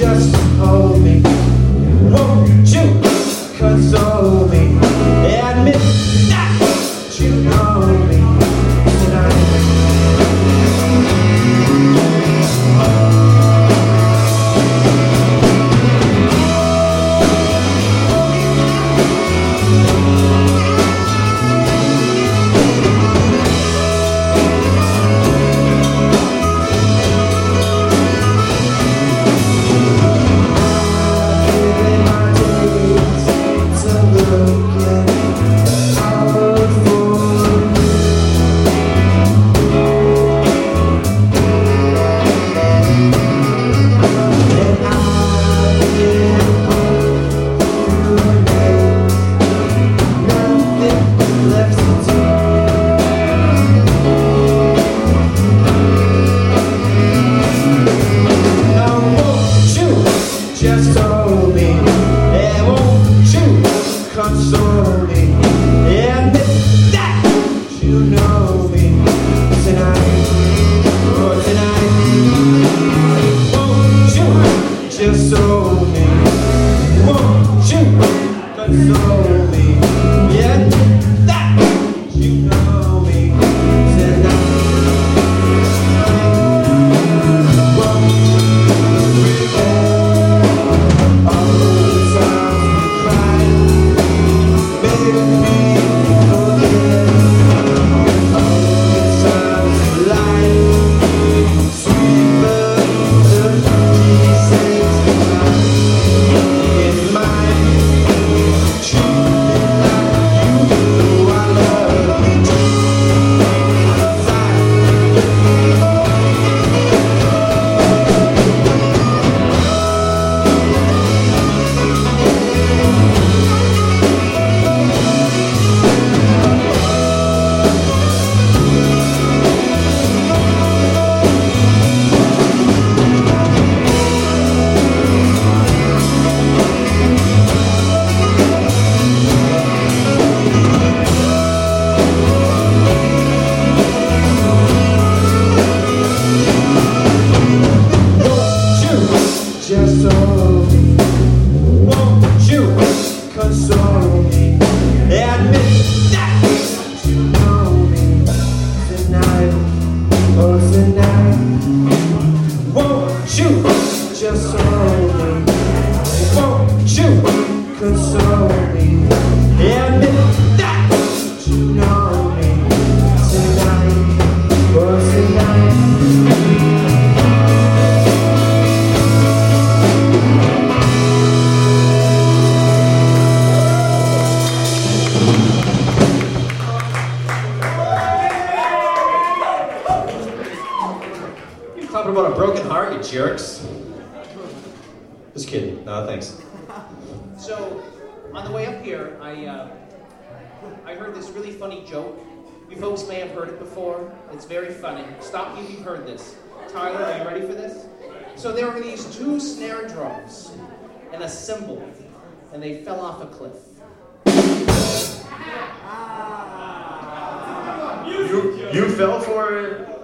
just hold me. Won't you console me? Admit that you know me tonight. Just hold me, and won't you console me? Admit that you know me tonight, oh tonight. Won't you just hold me? Won't you console me? Admit that you know me tonight. Just hold me, won't you console me? Admit that you know me tonight, oh tonight. Won't you just hold me? Won't you console me? Admit that you know me tonight, oh tonight. Talking about a broken heart, you jerks. Just kidding. No, thanks. So, on the way up here, I heard this really funny joke. You folks may have heard it before. It's very funny. Stop me if you've heard this. Tyler, are you ready for this? So there were these two snare drums and a cymbal, and they fell off a cliff. You fell for it?